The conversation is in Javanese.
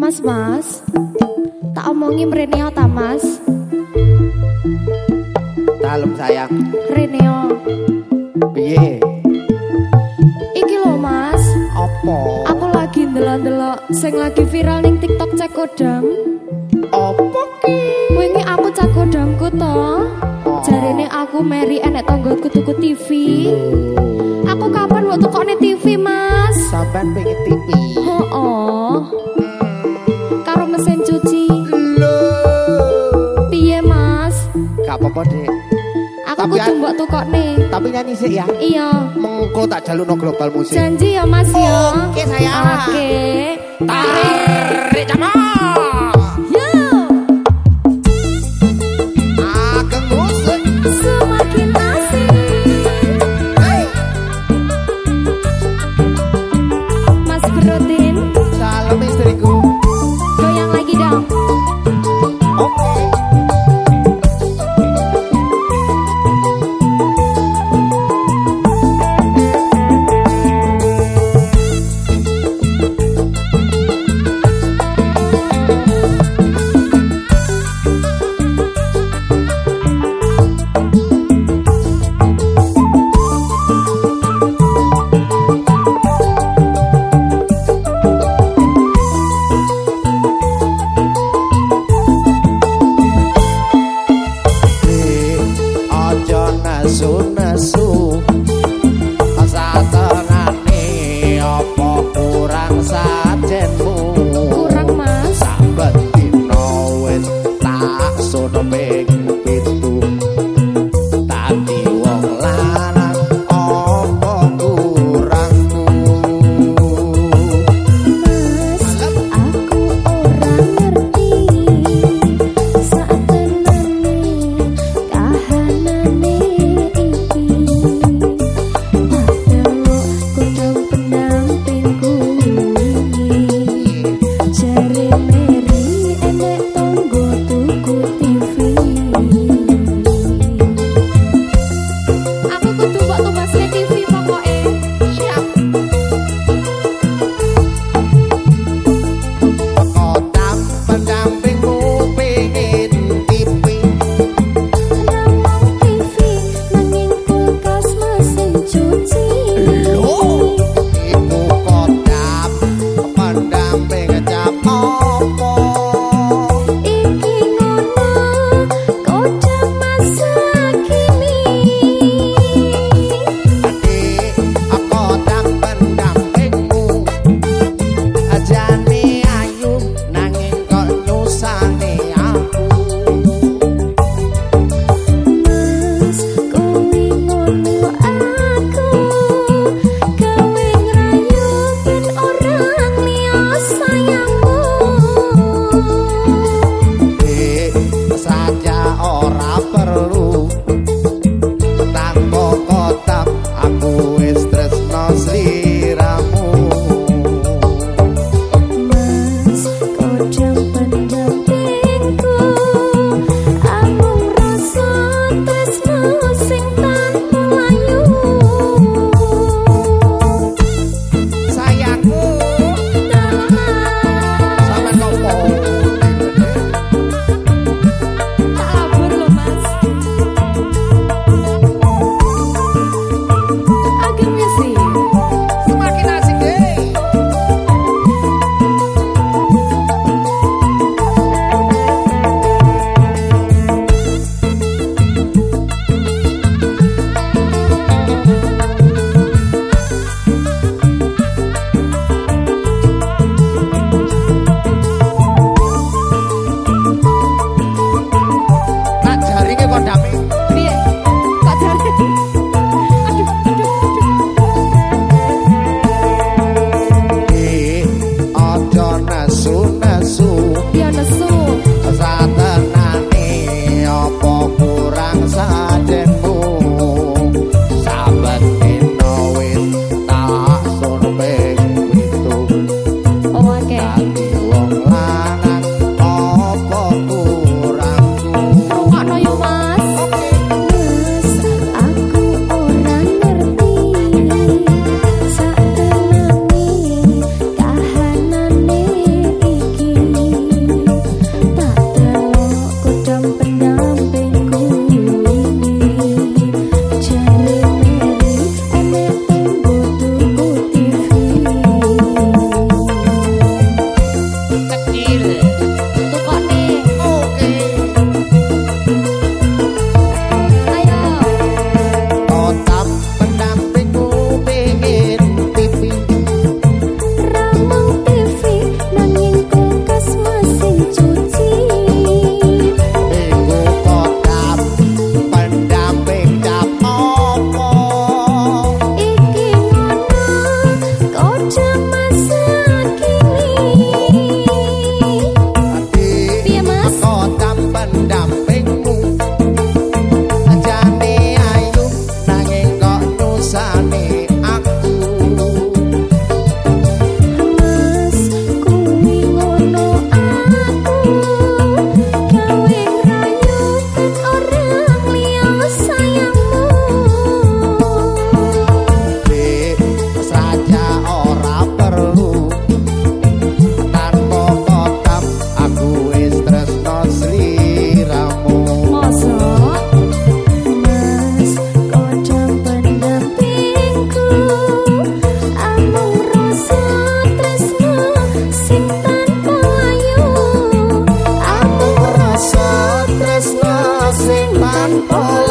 Mas, tak omongi mreneo ta Mas. Dalem sayang. Reneo. Piye? Iki lho Mas. Apa? Aku lagi ndelok-ndelok sing lagi viral ning TikTok Cakodam. Apa ki? Wingi aku Cakodamku to. Jarene aku Mary enek tanggoku tuku TV. Aku kapan mau tukokne TV Mas? Sampean pengen TV. Oh. Karo mesin cuci. Lho. Piye Mas? Gak apa-apa, Dek. Aku kudu mbok tukokne. Tapi nyanyi sik ya. Iya. Mengko tak jalukno global musik. Janji ya Mas ya. Oke sayang. Oke. Tarik jama. Yo. Ageng musik. Semakin asik. Hey. Mas Brodin, Salam istriku. goyang lagi dong. Oke. Nasu-nasu satenane apa kurang sajenmu Kurang Mas. saben dina wis tak sono ping pitu dadi wong lanang apa kurangku Mas, aku ora ngerti saat tenane kahanane iki. Padahal kodam pendampingku wingi jare Mary enek tonggo tuku TV. Aku kudu mbok tumbasne TV pokoke. Siap. kodam pendampingmu pengen TV Ramong TV nanging kulkas mesin cuci. ibu kodam pendamping cap apa Iki ngono kodam masa kini. adik kodam pendampingmu ajane ayu nanging kok nyusane aku Mas, kowe ngono aku gawe ngrayu ben orang liya sayangmu. saja ora perlu tanpa kodam aku wis tresno sliramu Mas, kodam pendampingku amung rasa tresno sing tanpa layu. sayangku sampean kopo Tak labur loh Mas. Akhirnya sih semakin asik deh tak jaringe kodame piye? Kok jare? Aduh, aduh, aduh. aja nasu-nasu Ya nesu. satenane apa kurang sadenmu saben dina wis tak sono ping pitu Oh oke. dadi wong lanang apa kurangku Rungokno yo Mas. tanpa